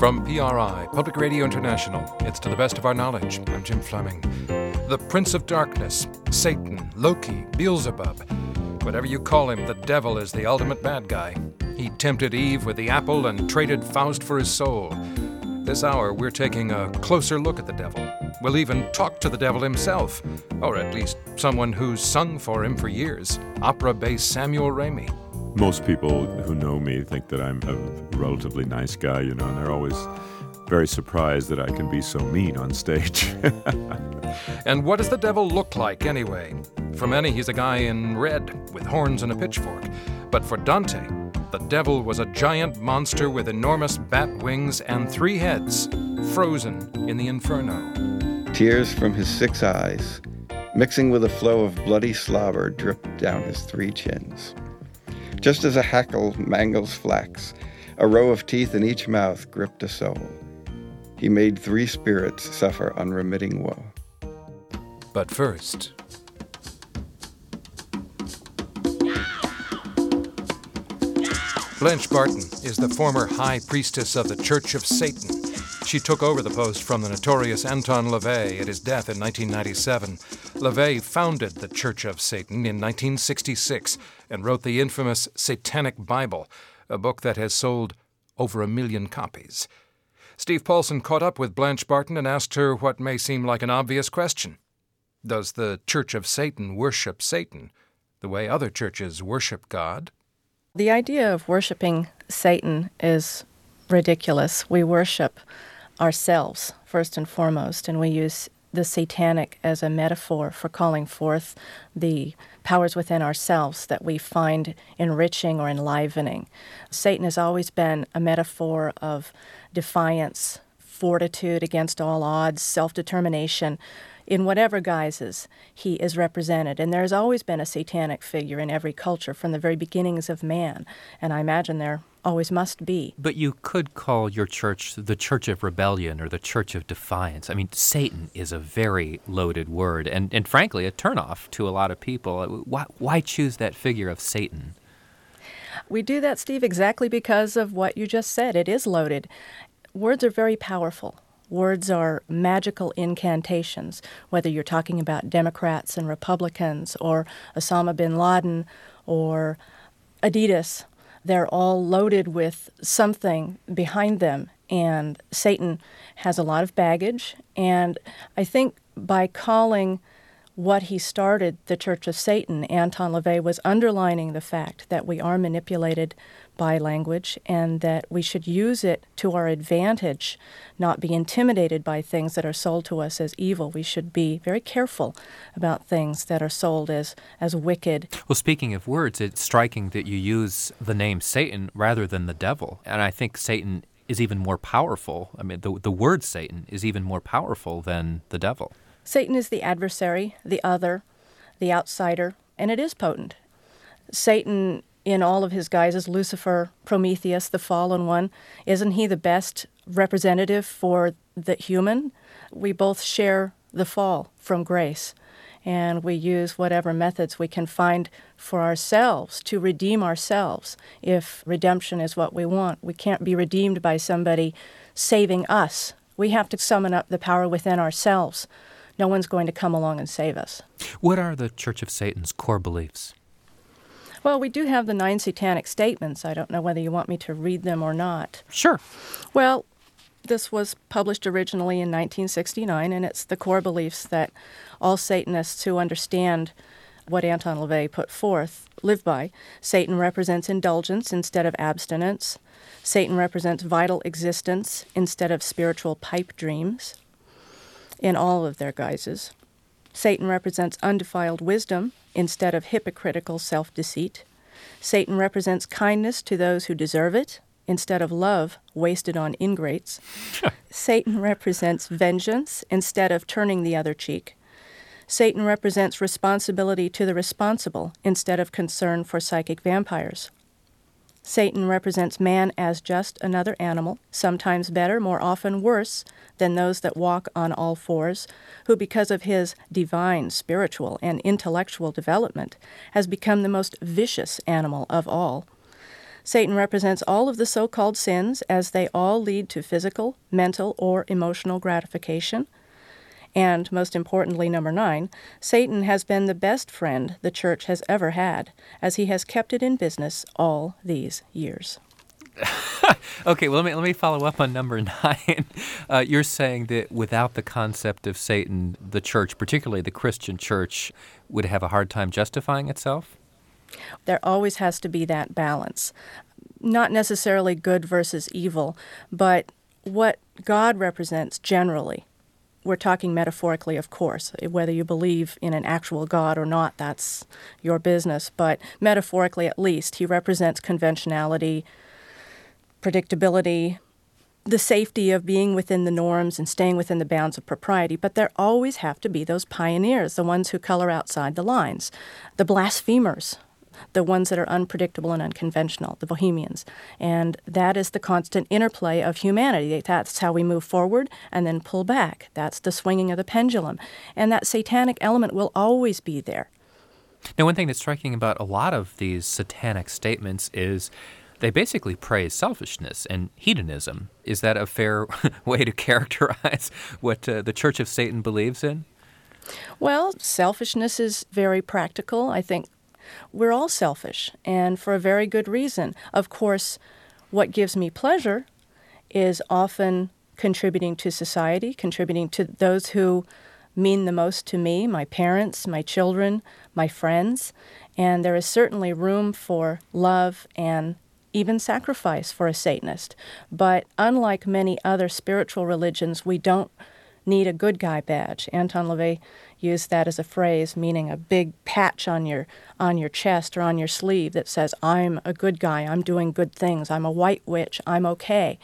From PRI, Public Radio International, it's To the Best of Our Knowledge. I'm Jim Fleming. The Prince of Darkness, Satan, Loki, Beelzebub. Whatever you call him, the devil is the ultimate bad guy. He tempted Eve with the apple and traded Faust for his soul. This hour, we're taking a closer look at the devil. We'll even talk to the devil himself, or at least someone who's sung for him for years, opera bass Samuel Ramey. Most people who know me think that I'm a relatively nice guy, and they're always very surprised that I can be so mean on stage. And what does the devil look like, anyway? For many, he's a guy in red with horns and a pitchfork. But for Dante, the devil was a giant monster with enormous bat wings and 3 heads, frozen in the inferno. Tears from his 6 eyes, mixing with a flow of bloody slobber, dripped down his 3 chins. Just as a hackle mangles flax, a row of teeth in each mouth gripped a soul. He made 3 spirits suffer unremitting woe. But first... Blanche Barton is the former high priestess of the Church of Satan. She took over the post from the notorious Anton LaVey at his death in 1997. LaVey founded the Church of Satan in 1966 and wrote the infamous Satanic Bible, a book that has sold over 1 million copies. Steve Paulson caught up with Blanche Barton and asked her what may seem like an obvious question. Does the Church of Satan worship Satan the way other churches worship God? The idea of worshiping Satan is ridiculous. We worship ourselves, first and foremost, and we use the satanic as a metaphor for calling forth the powers within ourselves that we find enriching or enlivening. Satan has always been a metaphor of defiance, fortitude against all odds, self-determination, in whatever guises he is represented. And there's always been a satanic figure in every culture from the very beginnings of man, and I imagine there always must be. But you could call your church the Church of Rebellion or the Church of Defiance. I mean, Satan is a very loaded word and frankly, a turnoff to a lot of people. Why choose that figure of Satan? We do that, Steve, exactly because of what you just said. It is loaded. Words are very powerful. Words are magical incantations, whether you're talking about Democrats and Republicans or Osama bin Laden or Adidas. They're all loaded with something behind them, and Satan has a lot of baggage. And I think by calling what he started the Church of Satan, Anton LaVey was underlining the fact that we are manipulated by language and that we should use it to our advantage, not be intimidated by things that are sold to us as evil. We should be very careful about things that are sold as wicked. Well, speaking of words, it's striking that you use the name Satan rather than the devil. And I think Satan is even more powerful. I mean, the word Satan is even more powerful than the devil. Satan is the adversary, the other, the outsider, and it is potent. Satan, in all of his guises, Lucifer, Prometheus, the fallen one, isn't he the best representative for the human? We both share the fall from grace, and we use whatever methods we can find for ourselves to redeem ourselves if redemption is what we want. We can't be redeemed by somebody saving us. We have to summon up the power within ourselves. No one's going to come along and save us. What are the Church of Satan's core beliefs? Well, we do have the 9 satanic statements. I don't know whether you want me to read them or not. Sure. Well, this was published originally in 1969, and it's the core beliefs that all Satanists who understand what Anton LaVey put forth live by. Satan represents indulgence instead of abstinence. Satan represents vital existence instead of spiritual pipe dreams in all of their guises. Satan represents undefiled wisdom instead of hypocritical self-deceit. Satan represents kindness to those who deserve it instead of love wasted on ingrates. Satan represents vengeance instead of turning the other cheek. Satan represents responsibility to the responsible instead of concern for psychic vampires. Satan represents man as just another animal, sometimes better, more often worse, than those that walk on all fours, who because of his divine, spiritual, and intellectual development has become the most vicious animal of all. Satan represents all of the so-called sins, as they all lead to physical, mental, or emotional gratification. And most importantly, number 9, Satan has been the best friend the church has ever had, as he has kept it in business all these years. Okay, well, let me follow up on number 9. You're saying that without the concept of Satan, the church, particularly the Christian church, would have a hard time justifying itself? There always has to be that balance. Not necessarily good versus evil, but what God represents generally. We're talking metaphorically, of course. Whether you believe in an actual God or not, that's your business. But metaphorically, at least, he represents conventionality, predictability, the safety of being within the norms and staying within the bounds of propriety. But there always have to be those pioneers, the ones who color outside the lines, the blasphemers, the ones that are unpredictable and unconventional, the bohemians. And that is the constant interplay of humanity. That's how we move forward and then pull back. That's the swinging of the pendulum. And that satanic element will always be there. Now, one thing that's striking about a lot of these satanic statements is they basically praise selfishness and hedonism. Is that a fair way to characterize what the Church of Satan believes in? Well, selfishness is very practical. I think we're all selfish, and for a very good reason. Of course, what gives me pleasure is often contributing to society, contributing to those who mean the most to me, my parents, my children, my friends. And there is certainly room for love and even sacrifice for a Satanist. But unlike many other spiritual religions, we don't need a good guy badge. Anton LaVey used that as a phrase, meaning a big patch on your chest or on your sleeve that says, I'm a good guy, I'm doing good things, I'm a white witch, I'm okay.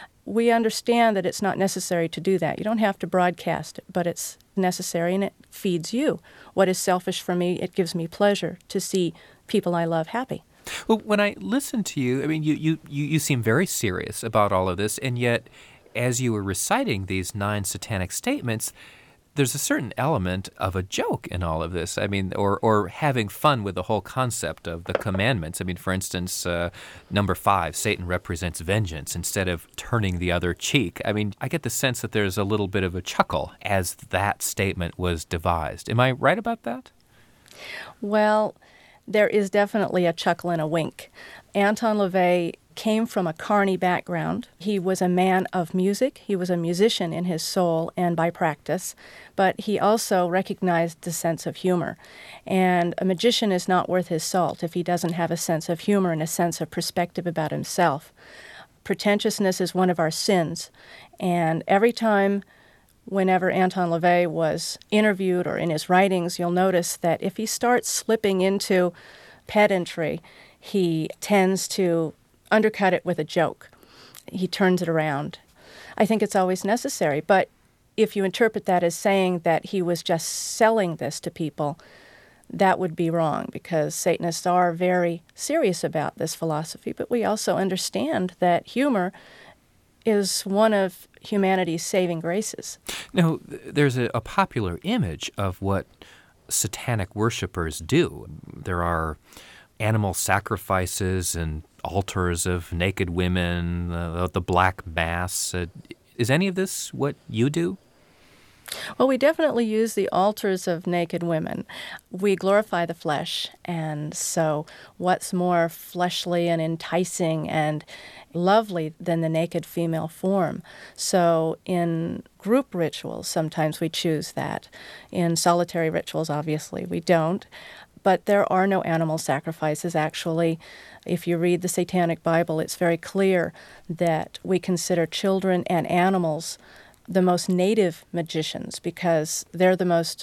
We understand that it's not necessary to do that. You don't have to broadcast it, but it's necessary and it feeds you. What is selfish for me, it gives me pleasure to see people I love happy. Well, when I listen to you, I mean, you seem very serious about all of this, and yet as you were reciting these 9 satanic statements, there's a certain element of a joke in all of this. I mean, or having fun with the whole concept of the commandments. I mean, for instance, number 5, Satan represents vengeance instead of turning the other cheek. I mean, I get the sense that there's a little bit of a chuckle as that statement was devised. Am I right about that? Well, there is definitely a chuckle and a wink. Anton LaVey came from a Carney background. He was a man of music. He was a musician in his soul and by practice, but he also recognized the sense of humor. And a magician is not worth his salt if he doesn't have a sense of humor and a sense of perspective about himself. Pretentiousness is one of our sins, and every time whenever Anton LaVey was interviewed or in his writings, you'll notice that if he starts slipping into pedantry, he tends to undercut it with a joke. He turns it around. I think it's always necessary, but if you interpret that as saying that he was just selling this to people, that would be wrong, because Satanists are very serious about this philosophy, but we also understand that humor is one of humanity's saving graces. Now, there's a popular image of what satanic worshipers do. There are animal sacrifices and altars of naked women, the Black Mass. Is any of this what you do? Well, we definitely use the altars of naked women. We glorify the flesh, and so what's more fleshly and enticing and lovely than the naked female form? So in group rituals, sometimes we choose that. In solitary rituals, obviously, we don't. But there are no animal sacrifices, actually. If you read the Satanic Bible, it's very clear that we consider children and animals the most native magicians because they're the most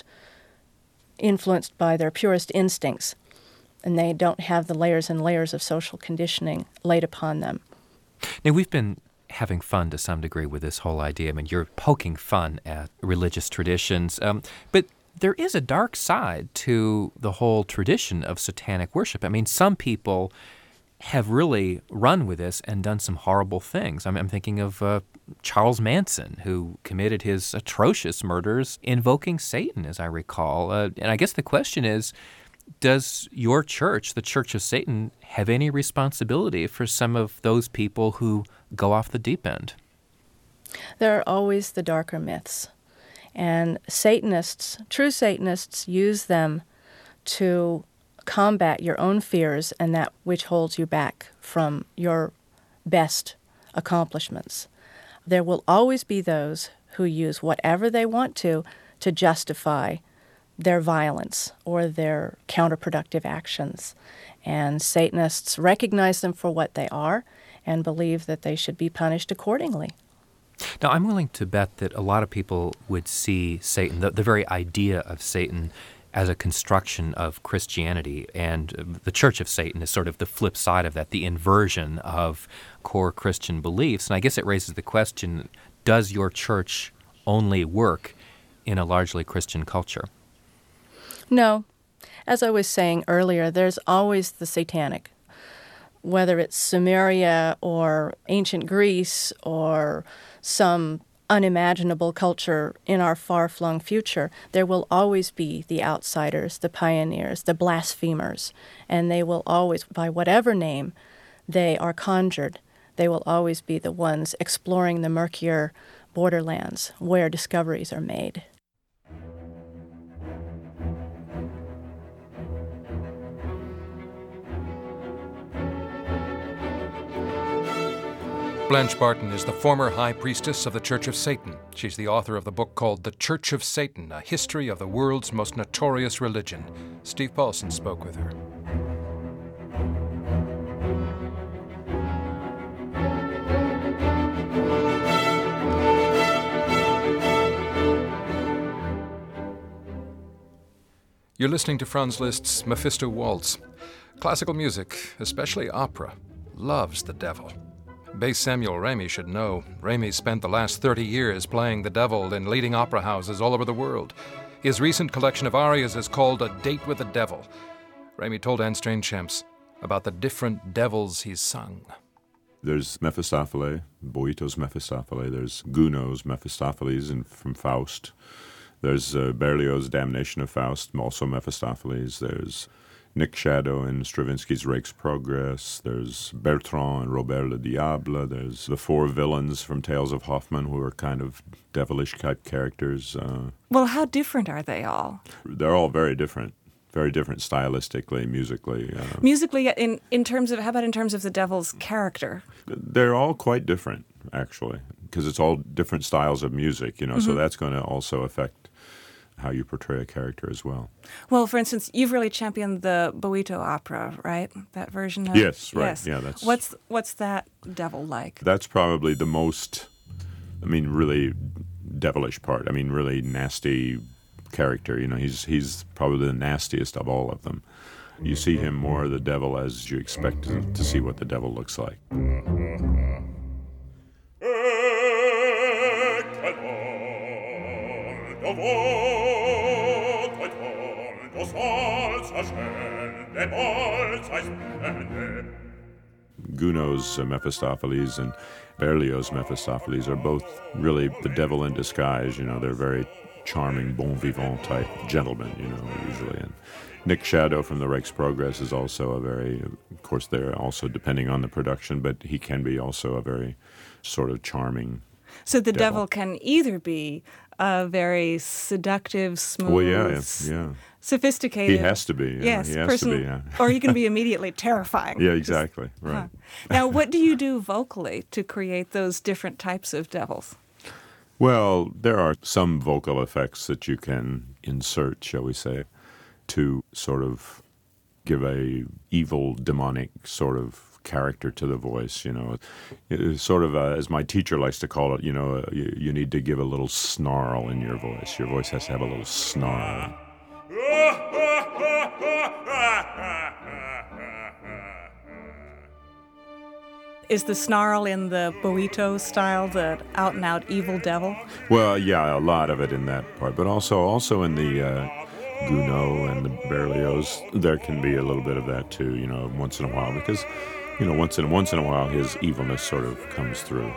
influenced by their purest instincts, and they don't have the layers and layers of social conditioning laid upon them. Now, we've been having fun to some degree with this whole idea. I mean, you're poking fun at religious traditions, but there is a dark side to the whole tradition of satanic worship. I mean, some people have really run with this and done some horrible things. I'm thinking of Charles Manson, who committed his atrocious murders invoking Satan, as I recall. And I guess the question is Does your church, the Church of Satan, have any responsibility for some of those people who go off the deep end? There are always the darker myths. And Satanists, true Satanists, use them to combat your own fears and that which holds you back from your best accomplishments. There will always be those who use whatever they want to justify their violence or their counterproductive actions. And Satanists recognize them for what they are and believe that they should be punished accordingly. Now, I'm willing to bet that a lot of people would see Satan, the very idea of Satan, as a construction of Christianity, and the Church of Satan is sort of the flip side of that, the inversion of core Christian beliefs. And I guess it raises the question, does your church only work in a largely Christian culture? No. As I was saying earlier, there's always the satanic. Whether it's Sumeria or ancient Greece or some unimaginable culture in our far-flung future, there will always be the outsiders, the pioneers, the blasphemers, and they will always, by whatever name they are conjured, they will always be the ones exploring the murkier borderlands where discoveries are made. Blanche Barton is the former high priestess of the Church of Satan. She's the author of the book called The Church of Satan, A History of the World's Most Notorious Religion. Steve Paulson spoke with her. You're listening to Franz Liszt's Mephisto Waltz. Classical music, especially opera, loves the devil. Bass Samuel Ramey should know. Ramey spent the last 30 years playing the devil in leading opera houses all over the world. His recent collection of arias is called A Date with the Devil. Ramey told Anne Strainchamps about the different devils he's sung. There's Mephistopheles, Boito's Mephistopheles. There's Gounod's Mephistopheles from Faust. There's Berlioz's Damnation of Faust, also Mephistopheles. There's Nick Shadow in Stravinsky's Rake's Progress. There's Bertrand and Robert le Diable. There's the four villains from Tales of Hoffmann, who are kind of devilish-type characters. Well, how different are they all? They're all very different stylistically, musically. Musically, in terms of, how about in terms of the devil's character? They're all quite different, actually, because it's all different styles of music, so that's going to also affect how you portray a character as well. Well, for instance, you've really championed the Boito opera, right? That version of... Yes, right. Yes. Yeah, that's... What's that devil like? That's probably the most, really devilish part. Really nasty character. He's probably the nastiest of all of them. You see him more the devil as you expect to see what the devil looks like. Gounod's Mephistopheles and Berlioz's Mephistopheles are both really the devil in disguise. They're very charming, bon vivant type gentlemen, usually. And Nick Shadow from the Rake's Progress is also of course they're also depending on the production, but he can be also a very sort of charming So the devil can either be a very seductive, smooth, sophisticated... He has to be. Yes, he has person, to be, yeah. Or he can be immediately terrifying. Yeah, exactly, right. Now, what do you do vocally to create those different types of devils? Well, there are some vocal effects that you can insert, shall we say, to sort of give a evil, demonic sort of character to the voice, It's sort of, as my teacher likes to call it, you need to give a little snarl in your voice. Your voice has to have a little snarl. Is the snarl in the Boito style the out-and-out evil devil? Well, yeah, a lot of it in that part, but also in the Gounod and the Berlioz, there can be a little bit of that too, once in a while, because once in a while, his evilness sort of comes through.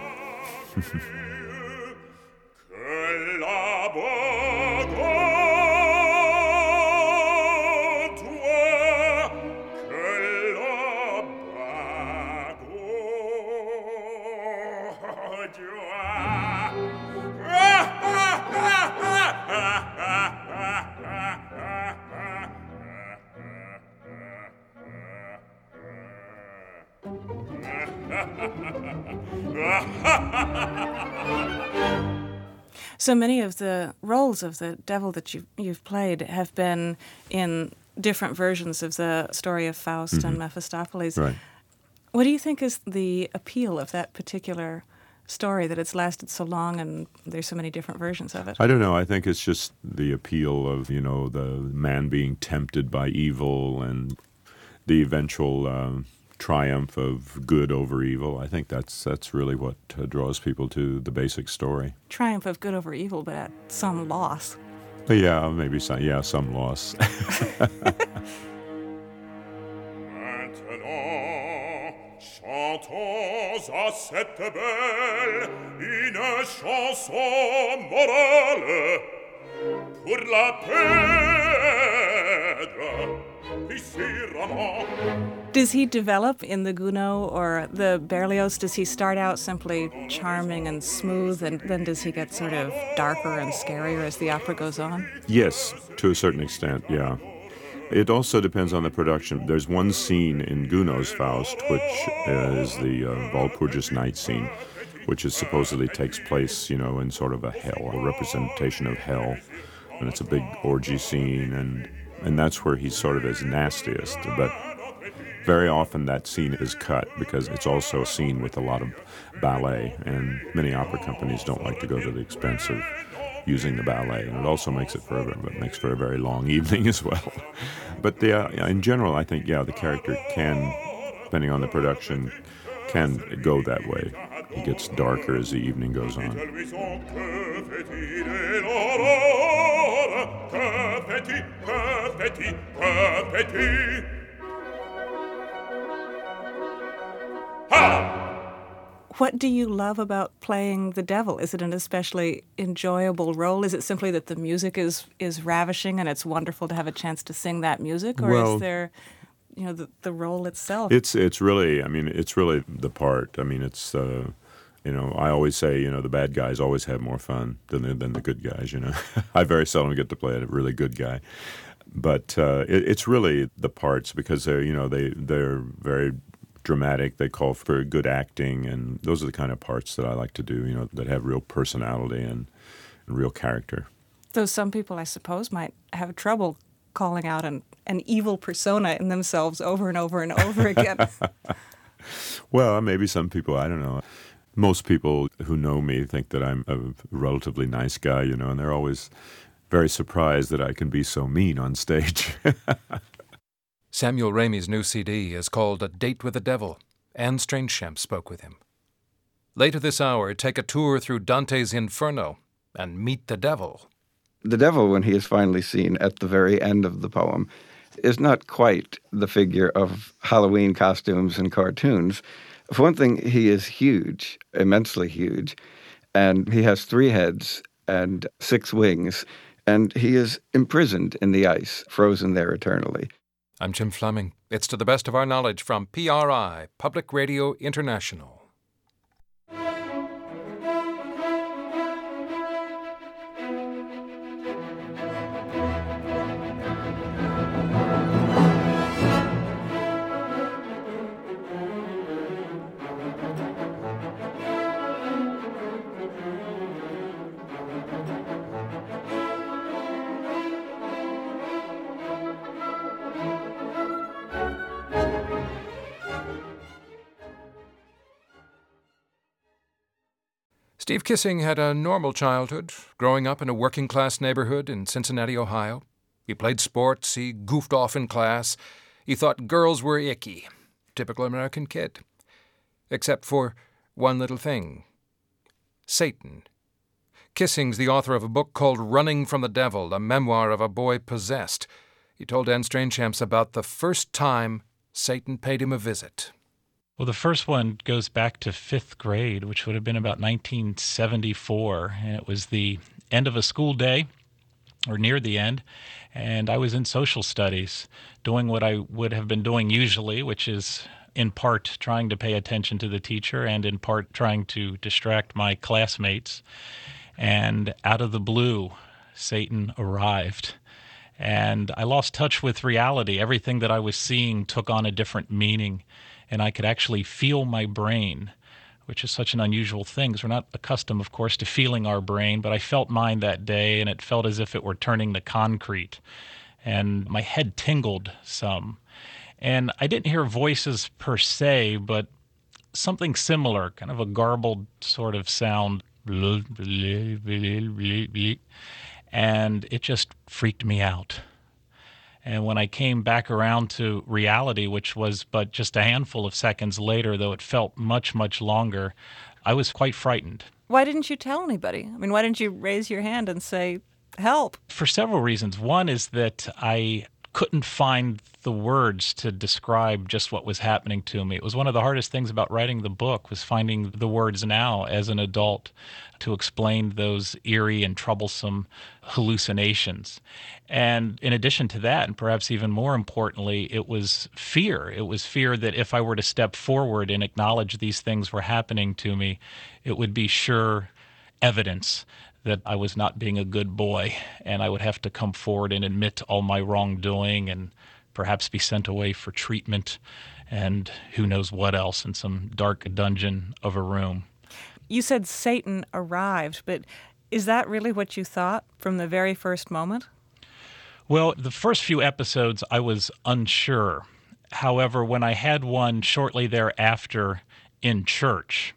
So many of the roles of the devil that you've played have been in different versions of the story of Faust and Mephistopheles. Right. What do you think is the appeal of that particular story, that it's lasted so long and there's so many different versions of it? I don't know. I think it's just the appeal of, you know, the man being tempted by evil and the eventual triumph of good over evil. I think that's really what draws people to the basic story. Triumph of good over evil, but at some loss. Yeah, maybe some loss. Chantons à cette belle une chanson morale pour la Pedre ici Ramon. Does he develop in the Gounod or the Berlioz? Does he start out simply charming and smooth, and then does he get sort of darker and scarier as the opera goes on? Yes, to a certain extent, yeah. It also depends on the production. There's one scene in Gounod's Faust, which is the Walpurgis night scene, which is supposedly takes place, you know, in sort of a hell, a representation of hell. And it's a big orgy scene, and that's where he's sort of his nastiest. But very often that scene is cut because it's also a scene with a lot of ballet, and many opera companies don't like to go to the expense of using the ballet, and it also makes for a very long evening as well. But in general, I think, the character can, depending on the production, can go that way. He gets darker as the evening goes on. What do you love about playing the devil? Is it an especially enjoyable role? Is it simply that the music is ravishing and it's wonderful to have a chance to sing that music? Or is there, you know, the role itself? It's really the part. I mean, it's, you know, I always say, you know, the bad guys always have more fun than the good guys, you know. I very seldom get to play a really good guy. But it's really the parts, because they're very dramatic. They call for good acting, and those are the kind of parts that I like to do, you know, that have real personality and real character. Though some people, I suppose, might have trouble calling out an evil persona in themselves over and over and over again. Well, maybe some people, I don't know. Most people who know me think that I'm a relatively nice guy, you know, and they're always very surprised that I can be so mean on stage. Samuel Ramey's new CD is called A Date with the Devil. Anne Strainchamp spoke with him. Later this hour, take a tour through Dante's Inferno and meet the devil. The devil, when he is finally seen at the very end of the poem, is not quite the figure of Halloween costumes and cartoons. For one thing, he is huge, immensely huge, and he has 3 heads and 6 wings, and he is imprisoned in the ice, frozen there eternally. I'm Jim Fleming. It's To the Best of Our Knowledge from PRI, Public Radio International. Steve Kissing had a normal childhood, growing up in a working-class neighborhood in Cincinnati, Ohio. He played sports, he goofed off in class, he thought girls were icky. Typical American kid. Except for one little thing. Satan. Kissing's the author of a book called Running from the Devil, a memoir of a boy possessed. He told Anne Strainchamp about the first time Satan paid him a visit. Well, the first one goes back to 5th grade, which would have been about 1974, and it was the end of a school day, or near the end, and I was in social studies, doing what I would have been doing usually, which is in part trying to pay attention to the teacher and in part trying to distract my classmates. And out of the blue, Satan arrived. And I lost touch with reality. Everything that I was seeing took on a different meaning. And I could actually feel my brain which is such an unusual thing because we're not accustomed, of course, to feeling our brain. But I felt mine that day, and it felt as if it were turning to concrete. And my head tingled some. And I didn't hear voices per se, but something similar, kind of a garbled sort of sound. And it just freaked me out. And when I came back around to reality, which was but just a handful of seconds later, though it felt much, much longer, I was quite frightened. Why didn't you tell anybody? I mean, why didn't you raise your hand and say, help? For several reasons. One is that I couldn't find the words to describe just what was happening to me. It was one of the hardest things about writing the book was finding the words now as an adult to explain those eerie and troublesome hallucinations. And in addition to that, and perhaps even more importantly, it was fear. It was fear that if I were to step forward and acknowledge these things were happening to me, it would be sure evidence that I was not being a good boy, and I would have to come forward and admit all my wrongdoing and perhaps be sent away for treatment and who knows what else in some dark dungeon of a room. You said Satan arrived, but is that really what you thought from the very first moment? Well, the first few episodes I was unsure. However, when I had one shortly thereafter in church,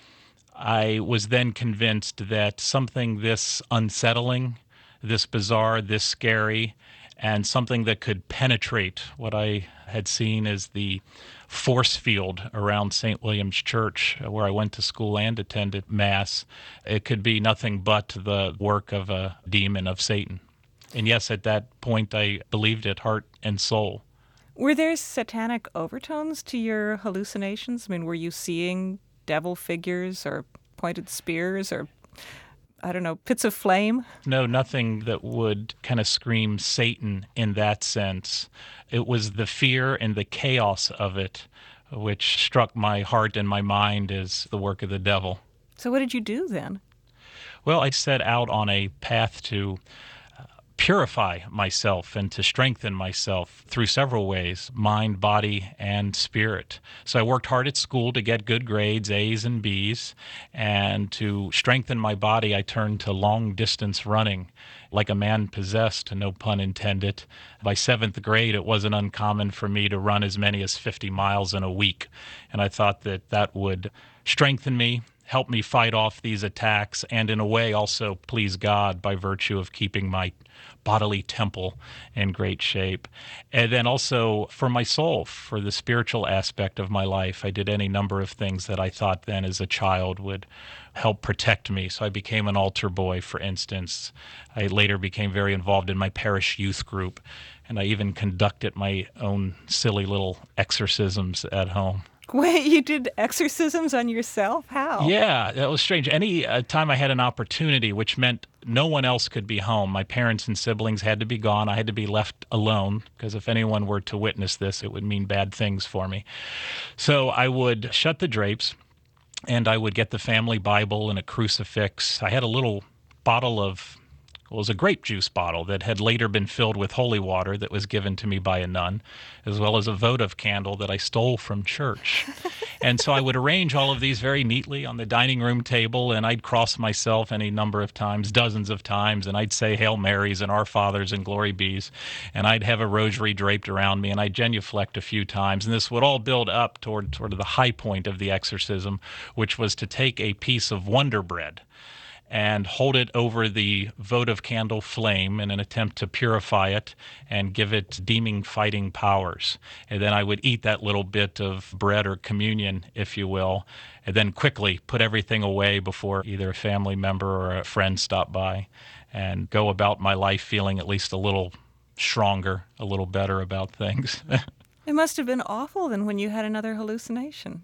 I was then convinced that something this unsettling, this bizarre, this scary, and something that could penetrate what I had seen as the force field around St. William's Church, where I went to school and attended Mass, it could be nothing but the work of a demon of Satan. And yes, at that point, I believed it, heart and soul. Were there satanic overtones to your hallucinations? I mean, were you seeing devil figures or pointed spears or, I don't know, pits of flame? No, nothing that would kind of scream Satan in that sense. It was the fear and the chaos of it which struck my heart and my mind as the work of the devil. So what did you do then? Well, I set out on a path to purify myself and to strengthen myself through several ways, mind, body, and spirit. So I worked hard at school to get good grades, A's and B's, and to strengthen my body, I turned to long-distance running, like a man possessed, no pun intended. By 7th grade, it wasn't uncommon for me to run as many as 50 miles in a week, and I thought that that would strengthen me, help me fight off these attacks, and in a way also please God by virtue of keeping my bodily temple in great shape. And then also for my soul, for the spiritual aspect of my life, I did any number of things that I thought then as a child would help protect me. So I became an altar boy, for instance. I later became very involved in my parish youth group, and I even conducted my own silly little exorcisms at home. Wait, you did exorcisms on yourself? How? Yeah, that was strange. Any time I had an opportunity, which meant no one else could be home. My parents and siblings had to be gone. I had to be left alone, because if anyone were to witness this, it would mean bad things for me. So I would shut the drapes, and I would get the family Bible and a crucifix. I had a little bottle of, it was a grape juice bottle that had later been filled with holy water that was given to me by a nun, as well as a votive candle that I stole from church. And so I would arrange all of these very neatly on the dining room table, and I'd cross myself any number of times, dozens of times, and I'd say Hail Marys and Our Fathers and Glory Bees, and I'd have a rosary draped around me, and I'd genuflect a few times. And this would all build up toward sort of the high point of the exorcism, which was to take a piece of Wonder Bread and hold it over the votive candle flame in an attempt to purify it and give it demon-fighting powers. And then I would eat that little bit of bread or communion, if you will, and then quickly put everything away before either a family member or a friend stopped by, and go about my life feeling at least a little stronger, a little better about things. It must have been awful then when you had another hallucination.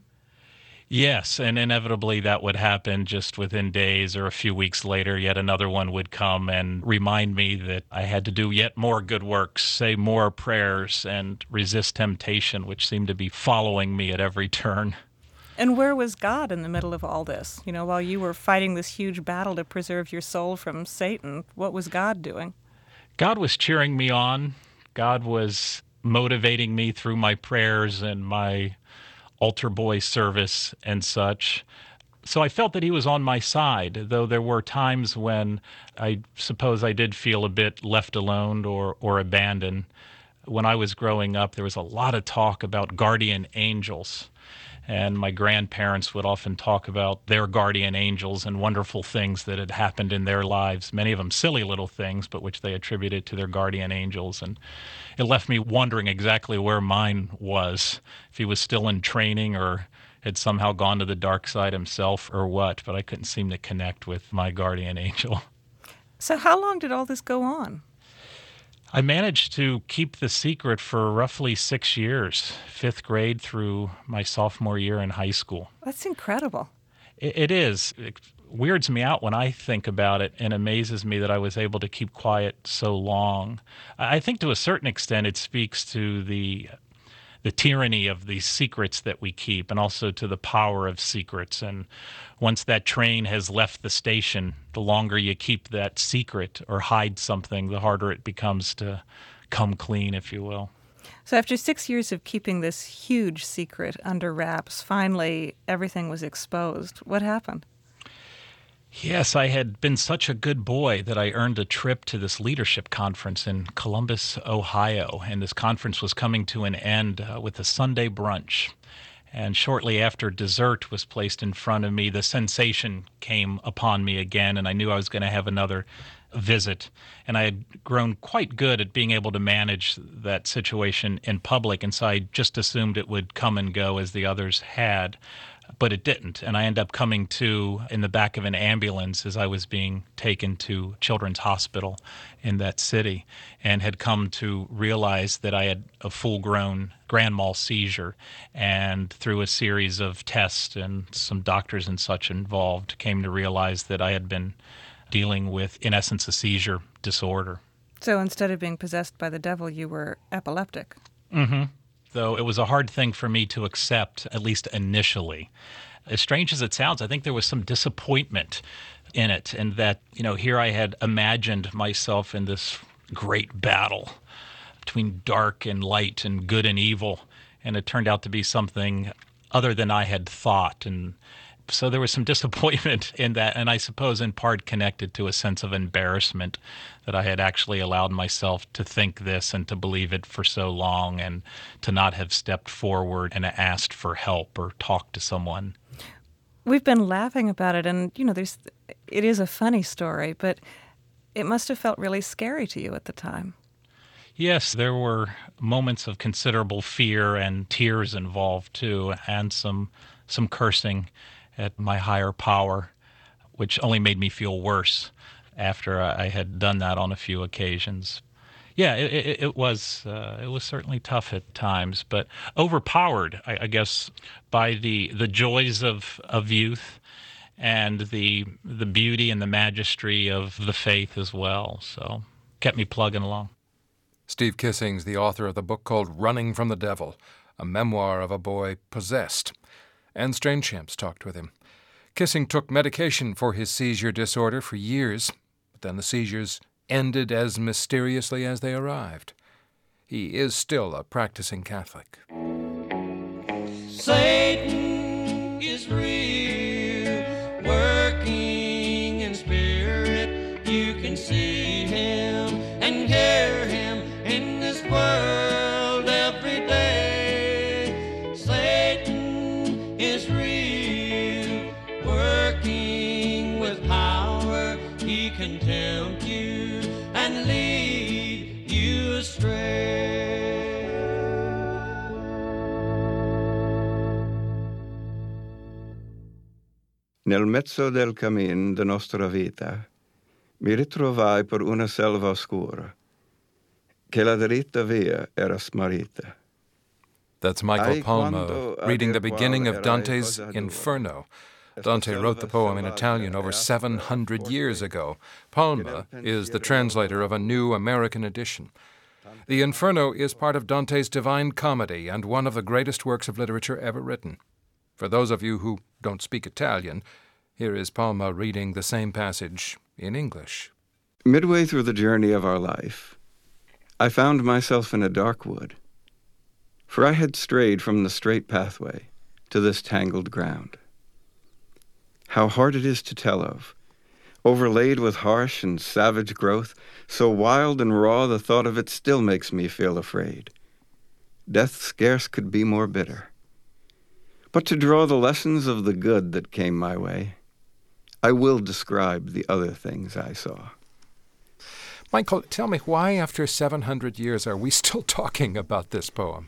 Yes, and inevitably that would happen just within days or a few weeks later. Yet another one would come and remind me that I had to do yet more good works, say more prayers, and resist temptation, which seemed to be following me at every turn. And where was God in the middle of all this? You know, while you were fighting this huge battle to preserve your soul from Satan, what was God doing? God was cheering me on. God was motivating me through my prayers and my altar boy service and such. So I felt that he was on my side, though there were times when I suppose I did feel a bit left alone or abandoned. When I was growing up, there was a lot of talk about guardian angels. And my grandparents would often talk about their guardian angels and wonderful things that had happened in their lives, many of them silly little things, but which they attributed to their guardian angels. And it left me wondering exactly where mine was, if he was still in training or had somehow gone to the dark side himself or what, but I couldn't seem to connect with my guardian angel. So how long did all this go on? I managed to keep the secret for roughly 6 years, 5th grade through my sophomore year in high school. That's incredible. It is. It weirds me out when I think about it and amazes me that I was able to keep quiet so long. I think to a certain extent it speaks to the tyranny of these secrets that we keep and also to the power of secrets. And once that train has left the station, the longer you keep that secret or hide something, the harder it becomes to come clean, if you will. So after 6 years of keeping this huge secret under wraps, finally everything was exposed. What happened? Yes, I had been such a good boy that I earned a trip to this leadership conference in Columbus, Ohio, and this conference was coming to an end with a Sunday brunch. And shortly after dessert was placed in front of me, the sensation came upon me again, and I knew I was going to have another visit. And I had grown quite good at being able to manage that situation in public, and so I just assumed it would come and go as the others had. But it didn't, and I ended up coming to in the back of an ambulance as I was being taken to Children's Hospital in that city, and had come to realize that I had a full-grown grand mal seizure, and through a series of tests and some doctors and such involved, came to realize that I had been dealing with, in essence, a seizure disorder. So instead of being possessed by the devil, you were epileptic. Mm-hmm. Though it was a hard thing for me to accept, at least initially. As strange as it sounds, I think there was some disappointment in it, and that, here I had imagined myself in this great battle between dark and light and good and evil, and it turned out to be something other than I had thought. And so there was some disappointment in that, and I suppose in part connected to a sense of embarrassment that I had actually allowed myself to think this and to believe it for so long, and to not have stepped forward and asked for help or talked to someone. We've been laughing about it, and it is a funny story, but it must have felt really scary to you at the time. Yes, there were moments of considerable fear and tears involved too, and some cursing at my higher power, which only made me feel worse after I had done that on a few occasions. Yeah, it was certainly tough at times, but overpowered, I guess, by the joys of youth and the beauty and the majesty of the faith as well. So kept me plugging along. Steve Kissing's the author of the book called Running from the Devil, a memoir of a boy possessed. Anne Strainchamps talked with him. Kissing took medication for his seizure disorder for years, but then the seizures ended as mysteriously as they arrived. He is still a practicing Catholic. Satan is real, working in spirit. You can see him and hear him in this world every day. Satan is real, working with power. He can tempt you and lead you astray. Nel mezzo del cammin de nostra vita mi ritrovai per una selva oscura, che la dritta via era smarrita. That's Michael Palma reading the beginning of Dante's Inferno. Dante wrote the poem in Italian over 700 years ago. Palma is the translator of a new American edition. The Inferno is part of Dante's Divine Comedy and one of the greatest works of literature ever written. For those of you who don't speak Italian, here is Palma reading the same passage in English. Midway through the journey of our life, I found myself in a dark wood, for I had strayed from the straight pathway to this tangled ground. how hard it is to tell of. Overlaid with harsh and savage growth, so wild and raw the thought of it still makes me feel afraid. Death scarce could be more bitter. But to draw the lessons of the good that came my way, I will describe the other things I saw. Michael, tell me, why after 700 years are we still talking about this poem?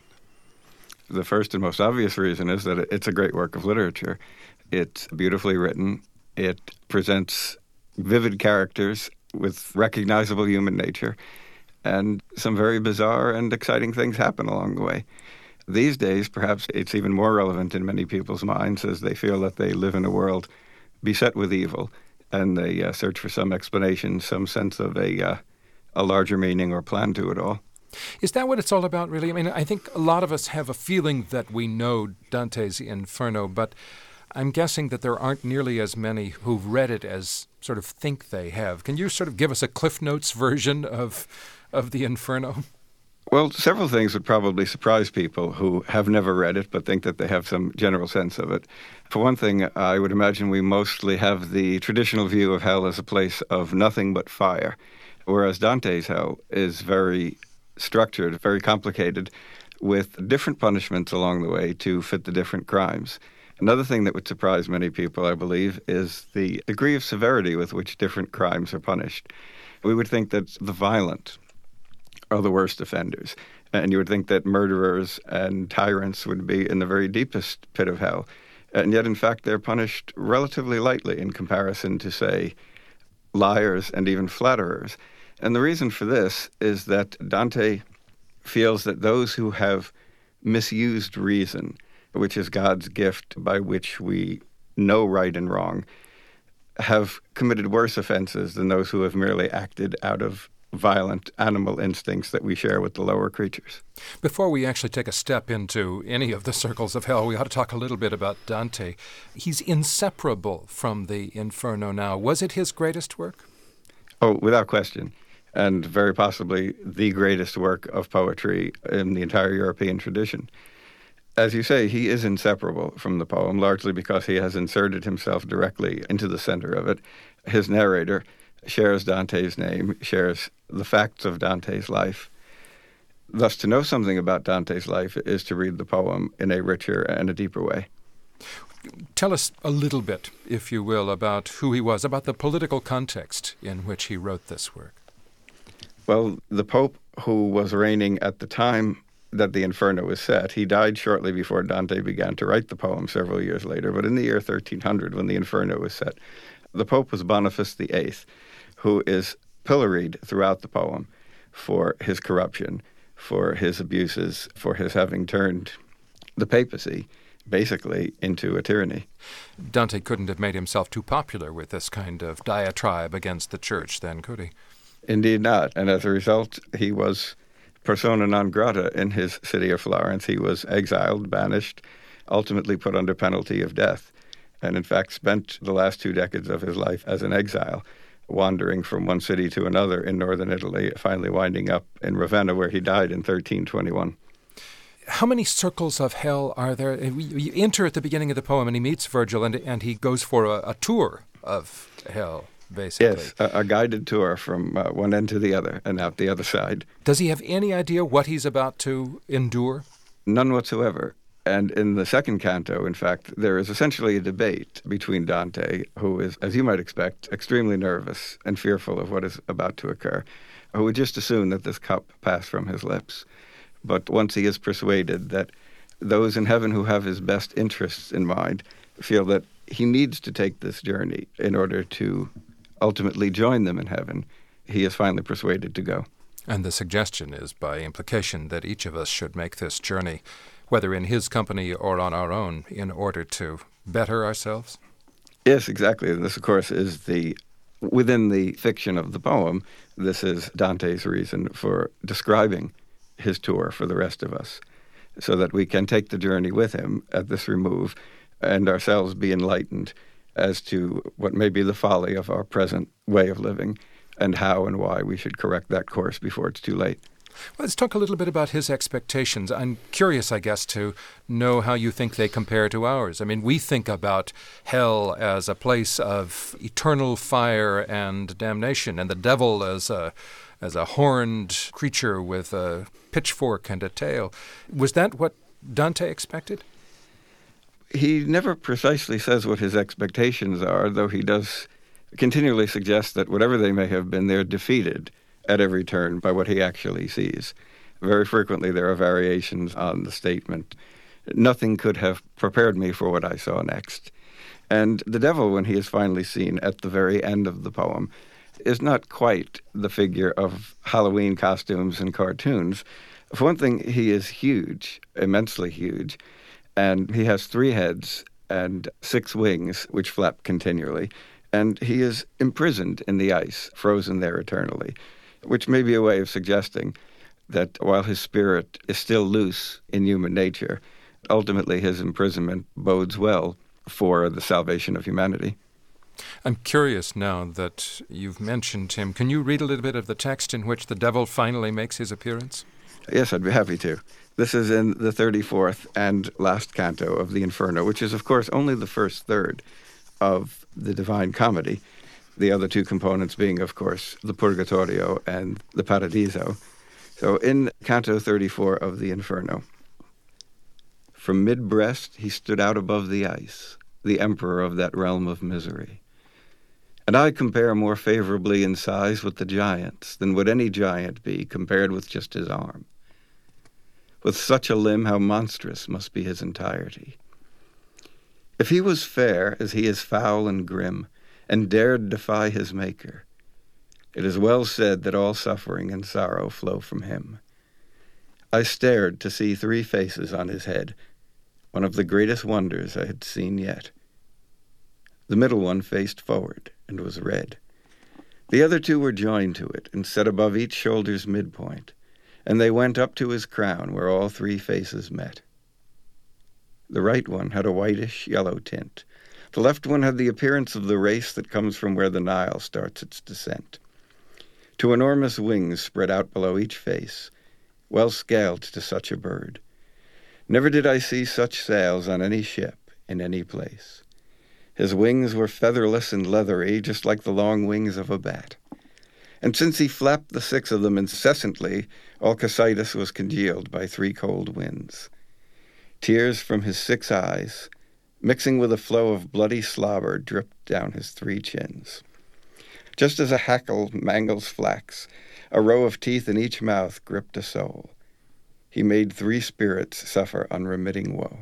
The first and most obvious reason is that it's a great work of literature. It's beautifully written. It presents vivid characters with recognizable human nature, and some very bizarre and exciting things happen along the way. These days, perhaps it's even more relevant in many people's minds as they feel that they live in a world beset with evil, and they search for some explanation, some sense of a larger meaning or plan to it all. Is that what it's all about, really? I mean, I think a lot of us have a feeling that we know Dante's Inferno, but I'm guessing that there aren't nearly as many who've read it as sort of think they have. Can you sort of give us a Cliff Notes version of the Inferno? Well, several things would probably surprise people who have never read it but think that they have some general sense of it. For one thing, I would imagine we mostly have the traditional view of hell as a place of nothing but fire, whereas Dante's hell is very structured, very complicated, with different punishments along the way to fit the different crimes. Another thing that would surprise many people, I believe, is the degree of severity with which different crimes are punished. We would think that the violent are the worst offenders, and you would think that murderers and tyrants would be in the very deepest pit of hell. And yet, in fact, they're punished relatively lightly in comparison to, say, liars and even flatterers. And the reason for this is that Dante feels that those who have misused reason, which is God's gift by which we know right and wrong, have committed worse offenses than those who have merely acted out of violent animal instincts that we share with the lower creatures. Before we actually take a step into any of the circles of hell, we ought to talk a little bit about Dante. He's inseparable from the Inferno now. Was it his greatest work? Oh, without question, and very possibly the greatest work of poetry in the entire European tradition. As you say, he is inseparable from the poem, largely because he has inserted himself directly into the center of it. His narrator shares Dante's name, shares the facts of Dante's life. Thus, to know something about Dante's life is to read the poem in a richer and a deeper way. Tell us a little bit, if you will, about who he was, about the political context in which he wrote this work. Well, the Pope who was reigning at the time that the Inferno was set, he died shortly before Dante began to write the poem several years later, but in the year 1300, when the Inferno was set, the Pope was Boniface VIII, who is pilloried throughout the poem for his corruption, for his abuses, for his having turned the papacy basically into a tyranny. Dante couldn't have made himself too popular with this kind of diatribe against the church then, could he? Indeed not. And as a result, he was persona non grata in his city of Florence. He was exiled, banished, ultimately put under penalty of death, and in fact spent the last 2 decades of his life as an exile, wandering from one city to another in northern Italy, finally winding up in Ravenna, where he died in 1321. How many circles of hell are there? You enter at the beginning of the poem, and he meets Virgil, and he goes for a tour of hell, basically. Yes, a guided tour from one end to the other and out the other side. Does he have any idea what he's about to endure? None whatsoever. And in the second canto, in fact, there is essentially a debate between Dante, who is, as you might expect, extremely nervous and fearful of what is about to occur, who would just assume that this cup pass from his lips. But once he is persuaded that those in heaven who have his best interests in mind feel that he needs to take this journey in order to ultimately join them in heaven, he is finally persuaded to go. And the suggestion is, by implication, that each of us should make this journey, whether in his company or on our own, in order to better ourselves? Yes, exactly. And this, of course, is within the fiction of the poem, this is Dante's reason for describing his tour for the rest of us, so that we can take the journey with him at this remove and ourselves be enlightened as to what may be the folly of our present way of living and how and why we should correct that course before it's too late. Well, let's talk a little bit about his expectations. I'm curious, I guess, to know how you think they compare to ours. I mean, we think about hell as a place of eternal fire and damnation, and the devil as a horned creature with a pitchfork and a tail. Was that what Dante expected? He never precisely says what his expectations are, though he does continually suggest that whatever they may have been, they're defeated at every turn by what he actually sees. Very frequently there are variations on the statement, "Nothing could have prepared me for what I saw next." And the devil, when he is finally seen at the very end of the poem, is not quite the figure of Halloween costumes and cartoons. For one thing, he is huge, immensely huge, and he has 3 heads and 6 wings, which flap continually, and he is imprisoned in the ice, frozen there eternally, which may be a way of suggesting that while his spirit is still loose in human nature, ultimately his imprisonment bodes well for the salvation of humanity. I'm curious now that you've mentioned him. Can you read a little bit of the text in which the devil finally makes his appearance? Yes, I'd be happy to. This is in the 34th and last canto of the Inferno, which is, of course, only the first third of the Divine Comedy, the other 2 components being, of course, the Purgatorio and the Paradiso. So in Canto 34 of the Inferno, from mid-breast he stood out above the ice, the emperor of that realm of misery. And I compare more favorably in size with the giants than would any giant be compared with just his arm. With such a limb, how monstrous must be his entirety. If he was fair as he is foul and grim, and dared defy his Maker, it is well said that all suffering and sorrow flow from him. I stared to see 3 faces on his head, one of the greatest wonders I had seen yet. The middle one faced forward and was red. The other 2 were joined to it and set above each shoulder's midpoint, and they went up to his crown where all 3 faces met. The right one had a whitish yellow tint. The left one had the appearance of the race that comes from where the Nile starts its descent. 2 enormous wings spread out below each face, well scaled to such a bird. Never did I see such sails on any ship in any place. His wings were featherless and leathery, just like the long wings of a bat. And since he flapped the 6 of them incessantly, all Cocytus was congealed by 3 cold winds. Tears from his 6 eyes, mixing with a flow of bloody slobber, dripped down his 3 chins. Just as a hackle mangles flax, a row of teeth in each mouth gripped a soul. He made 3 spirits suffer unremitting woe.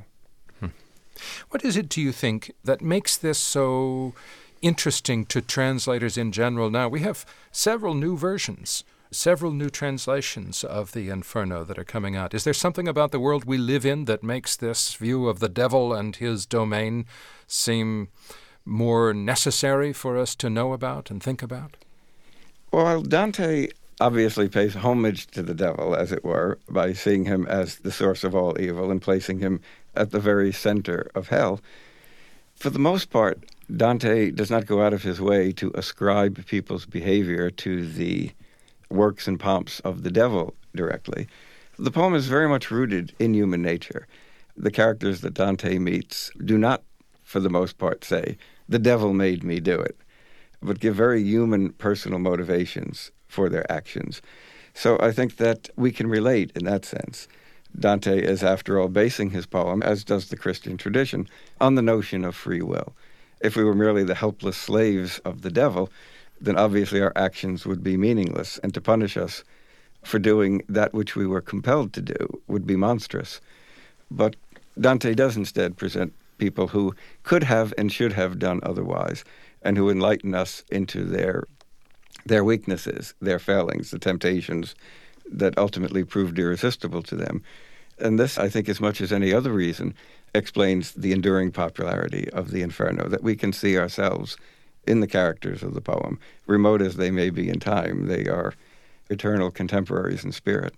What is it, do you think, that makes this so interesting to translators in general now? We have several new versions, several new translations of the Inferno that are coming out. Is there something about the world we live in that makes this view of the devil and his domain seem more necessary for us to know about and think about? Well, Dante obviously pays homage to the devil, as it were, by seeing him as the source of all evil and placing him at the very center of hell. For the most part, Dante does not go out of his way to ascribe people's behavior to the works and pomps of the devil directly. The poem is very much rooted in human nature. The characters that Dante meets do not, for the most part, say, "The devil made me do it," but give very human personal motivations for their actions. So I think that we can relate in that sense. Dante is, after all, basing his poem, as does the Christian tradition, on the notion of free will. If we were merely the helpless slaves of the devil, then obviously our actions would be meaningless, and to punish us for doing that which we were compelled to do would be monstrous. But Dante does instead present people who could have and should have done otherwise, and who enlighten us into their weaknesses, their failings, the temptations that ultimately proved irresistible to them. And this, I think, as much as any other reason, explains the enduring popularity of the Inferno, that we can see ourselves in the characters of the poem. Remote as they may be in time, they are eternal contemporaries in spirit.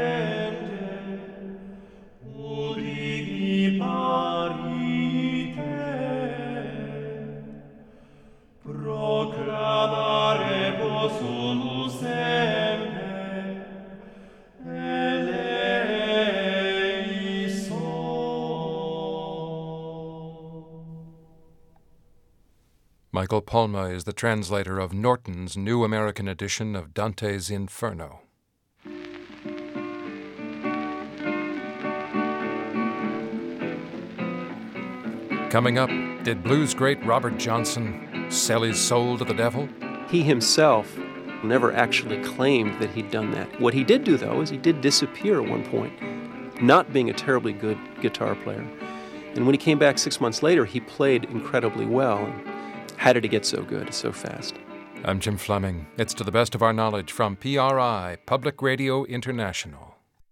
Udini parite Michael Palma is the translator of Norton's New American edition of Dante's Inferno. Coming up, did blues great Robert Johnson sell his soul to the devil? He himself never actually claimed that he'd done that. What he did do, though, is he did disappear at one point, not being a terribly good guitar player. And when he came back 6 months later, he played incredibly well. And how did he get so good so fast? I'm Jim Fleming. It's To the Best of Our Knowledge from PRI, Public Radio International.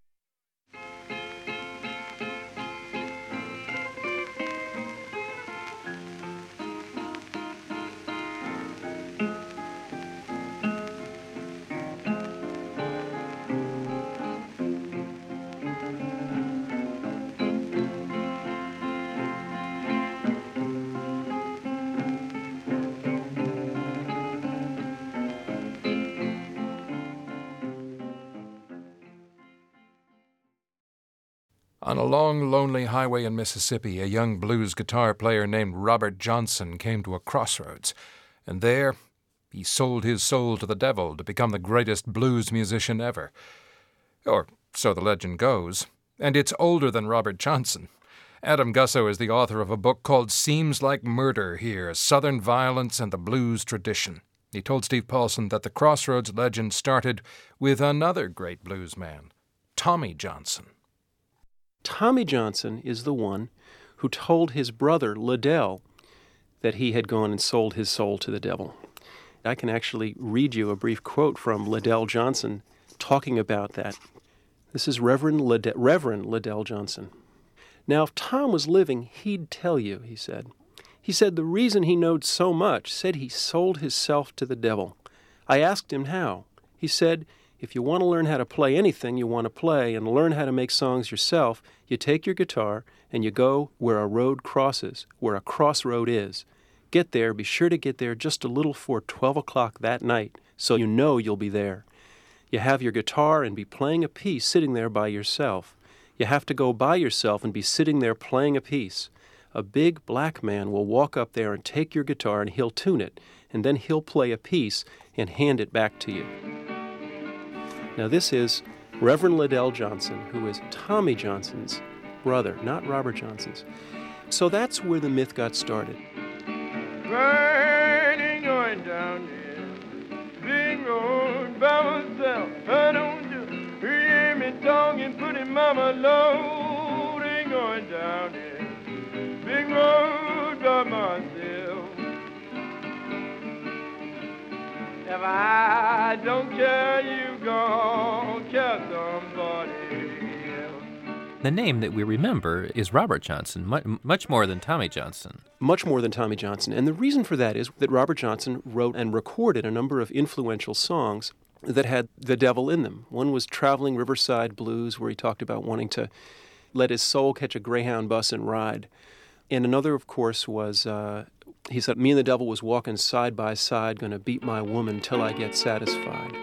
On a long, lonely highway in Mississippi, a young blues guitar player named Robert Johnson came to a crossroads, and there he sold his soul to the devil to become the greatest blues musician ever. Or so the legend goes, and it's older than Robert Johnson. Adam Gusso is the author of a book called Seems Like Murder Here, Southern Violence and the Blues Tradition. He told Steve Paulson that the Crossroads legend started with another great blues man, Tommy Johnson. Tommy Johnson is the one who told his brother, Liddell, that he had gone and sold his soul to the devil. I can actually read you a brief quote from Liddell Johnson talking about that. This is Reverend Liddell Johnson. Now, if Tom was living, he'd tell you, he said. He said the reason he knowed so much, said he sold himself to the devil. I asked him how. He said, if you want to learn how to play anything you want to play and learn how to make songs yourself, you take your guitar and you go where a road crosses, where a crossroad is. Get there, be sure to get there just a little before 12 o'clock that night, so you know you'll be there. You have your guitar and be playing a piece sitting there by yourself. You have to go by yourself and be sitting there playing a piece. A big black man will walk up there and take your guitar and he'll tune it, and then he'll play a piece and hand it back to you. Now this is Reverend Liddell Johnson, who is Tommy Johnson's brother, not Robert Johnson's. So that's where the myth got started. Riding going down there, big road by myself, I don't do, hear me talking, putting mama low, ain't going down there, big road by myself. If I don't care, you gon' care somebody else. The name that we remember is Robert Johnson, much more than Tommy Johnson. Much more than Tommy Johnson. And the reason for that is that Robert Johnson wrote and recorded a number of influential songs that had the devil in them. One was Traveling Riverside Blues, where he talked about wanting to let his soul catch a Greyhound bus and ride. And another, of course, was... he said, me and the devil was walking side by side, gonna beat my woman till I get satisfied.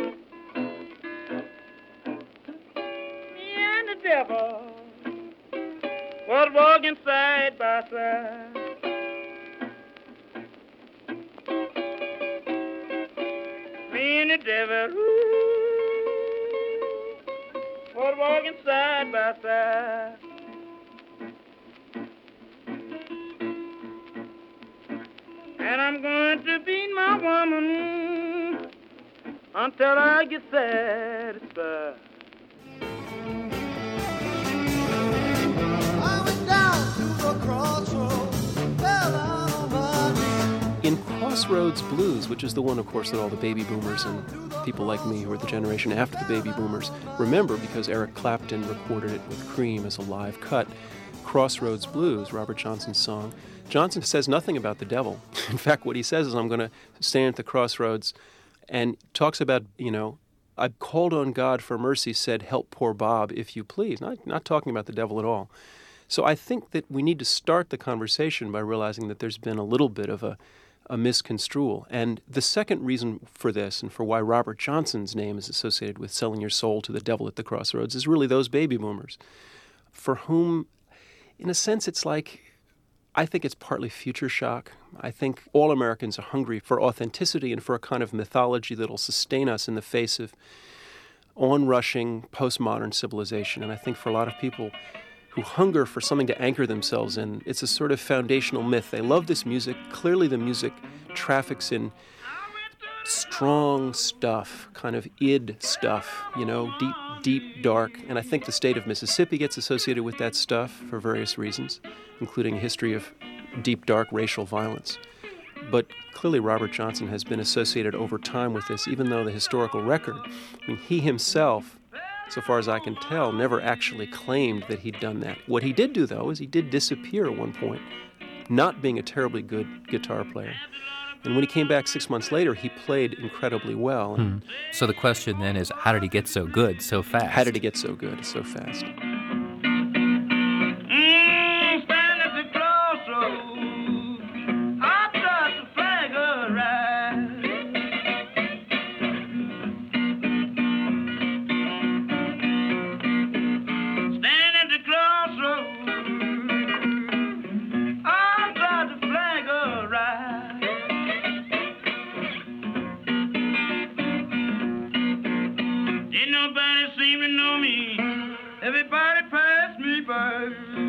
Me and the devil was walking side by side. Me and the devil was walking side by side. And I'm going to beat my woman until I get satisfied. I went down to the crossroads, fell on my knees. In Crossroads Blues, which is the one, of course, that all the baby boomers and people like me who are the generation after the baby boomers remember because Eric Clapton recorded it with Cream as a live cut, Crossroads Blues, Robert Johnson's song, Johnson says nothing about the devil. In fact, what he says is, I'm going to stand at the crossroads, and talks about, I called on God for mercy, said, help poor Bob, if you please. Not talking about the devil at all. So I think that we need to start the conversation by realizing that there's been a little bit of a misconstrual. And the second reason for this, and for why Robert Johnson's name is associated with selling your soul to the devil at the crossroads, is really those baby boomers, for whom, in a sense, it's like I think it's partly future shock. I think all Americans are hungry for authenticity and for a kind of mythology that'll sustain us in the face of onrushing postmodern civilization. And I think for a lot of people who hunger for something to anchor themselves in, it's a sort of foundational myth. They love this music. Clearly the music traffics in strong stuff, kind of id stuff, deep, dark. And I think the state of Mississippi gets associated with that stuff for various reasons, including a history of deep, dark racial violence. But clearly Robert Johnson has been associated over time with this, even though the historical record, he himself, so far as I can tell, never actually claimed that he'd done that. What he did do, though, is he did disappear at one point, not being a terribly good guitar player. And when he came back 6 months later, he played incredibly well. So the question then is, how did he get so good so fast? How did he get so good so fast? Stand at the crossroads, I trust the flag of right. Stand at the crossroads, I trust the flag of right. Didn't nobody seem to know me. Everybody passed me by.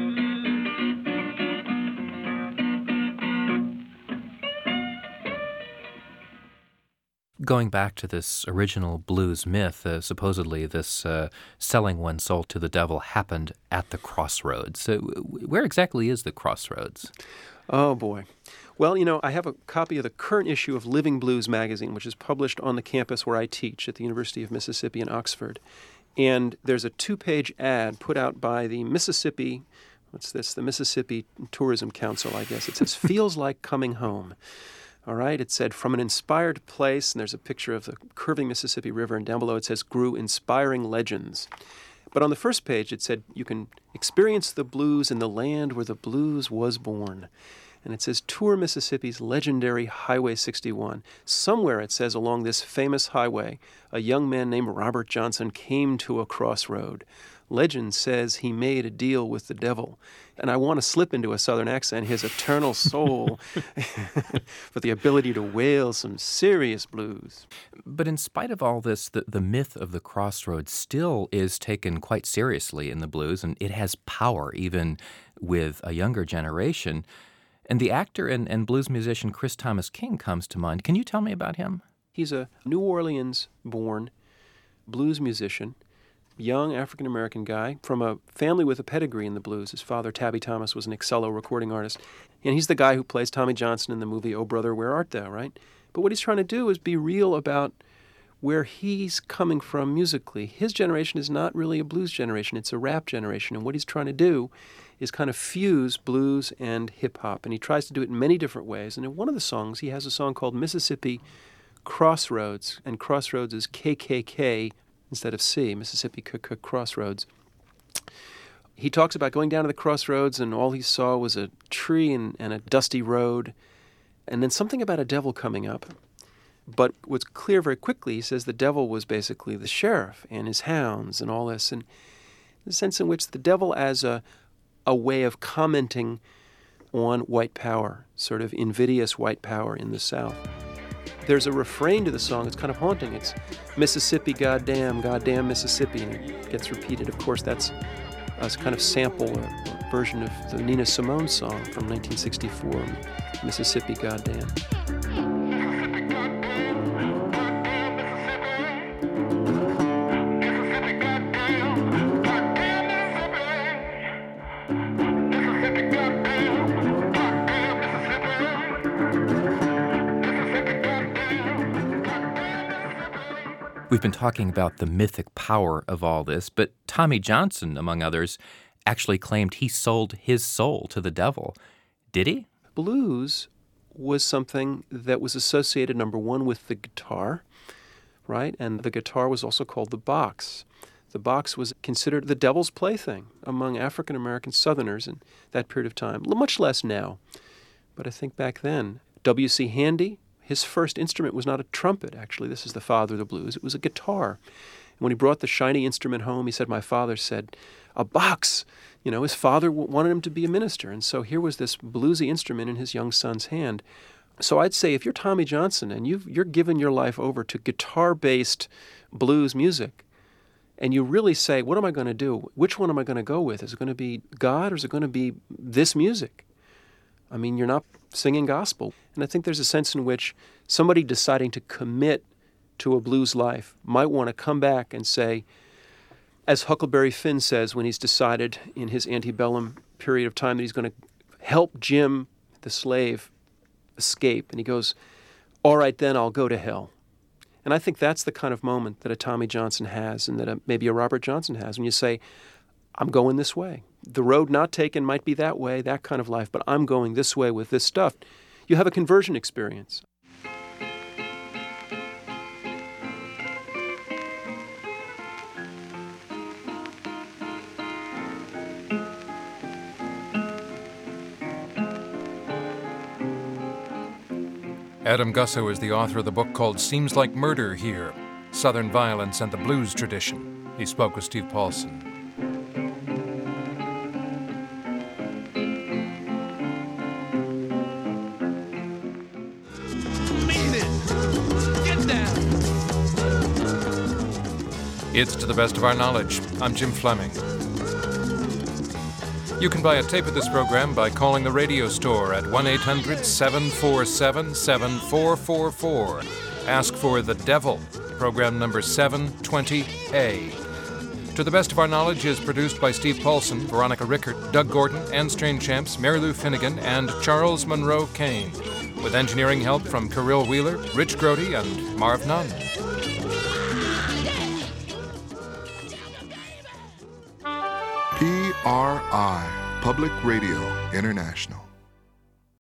Going back to this original blues myth, supposedly this selling one's soul to the devil happened at the crossroads. So where exactly is the crossroads? Oh, boy. Well, I have a copy of the current issue of Living Blues magazine, which is published on the campus where I teach at the University of Mississippi in Oxford. And there's a 2-page ad put out by the Mississippi, the Mississippi Tourism Council, I guess. It says, feels like coming home. All right, it said, from an inspired place, and there's a picture of the curving Mississippi River, and down below it says, grew inspiring legends. But on the first page it said, you can experience the blues in the land where the blues was born. And it says, tour Mississippi's legendary Highway 61. Somewhere, it says, along this famous highway, a young man named Robert Johnson came to a crossroad. Legend says he made a deal with the devil. And I want to slip into a southern accent, his eternal soul, for the ability to wail some serious blues. But in spite of all this, the myth of the crossroads still is taken quite seriously in the blues, and it has power even with a younger generation. And the actor and blues musician Chris Thomas King comes to mind. Can you tell me about him? He's a New Orleans-born blues musician, young African-American guy from a family with a pedigree in the blues. His father, Tabby Thomas, was an Excello recording artist. And he's the guy who plays Tommy Johnson in the movie Oh Brother, Where Art Thou, right? But what he's trying to do is be real about where he's coming from musically. His generation is not really a blues generation. It's a rap generation. And what he's trying to do is kind of fuse blues and hip-hop. And he tries to do it in many different ways. And in one of the songs, he has a song called Mississippi Crossroads. And Crossroads is KKK instead of C, Mississippi Crossroads. He talks about going down to the crossroads and all he saw was a tree and a dusty road. And then something about a devil coming up. But what's clear very quickly, he says the devil was basically the sheriff and his hounds and all this. And the sense in which the devil as a way of commenting on white power, sort of invidious white power in the South. There's a refrain to the song. It's kind of haunting. It's Mississippi, goddamn, goddamn Mississippi. And it gets repeated. Of course, that's a kind of sample, a version of the Nina Simone song from 1964, Mississippi, goddamn. We've been talking about the mythic power of all this, but Tommy Johnson, among others, actually claimed he sold his soul to the devil. Did he? Blues was something that was associated, number one, with the guitar, right? And the guitar was also called the box. The box was considered the devil's plaything among African-American Southerners in that period of time. Much less now, but I think back then. W.C. Handy, his first instrument was not a trumpet, actually. This is the father of the blues. It was a guitar. And when he brought the shiny instrument home, he said, my father said, a box, his father wanted him to be a minister, and so here was this bluesy instrument in his young son's hand. So I'd say if you're Tommy Johnson and you're giving your life over to guitar-based blues music, and you really say, what am I going to do? Which one am I going to go with? Is it going to be God, or is it going to be this music? I mean, you're not singing gospel. And I think there's a sense in which somebody deciding to commit to a blues life might want to come back and say, as Huckleberry Finn says when he's decided in his antebellum period of time that he's going to help Jim, the slave, escape. And he goes, all right, then I'll go to hell. And I think that's the kind of moment that a Tommy Johnson has, and that maybe a Robert Johnson has, when you say, I'm going this way. The road not taken might be that way, that kind of life, but I'm going this way with this stuff. You have a conversion experience. Adam Gusso is the author of the book called Seems Like Murder Here, Southern Violence and the Blues Tradition. He spoke with Steve Paulson. It's To the Best of Our Knowledge. I'm Jim Fleming. You can buy a tape of this program by calling the radio store at 1-800-747-7444. Ask for The Devil, program number 720A. To the Best of Our Knowledge is produced by Steve Paulson, Veronica Rickert, Doug Gordon, Anne Strainchamps, Mary Lou Finnegan, and Charles Monroe Kane, with engineering help from Kirill Wheeler, Rich Grody, and Marv Nunn. PRI, Public Radio International.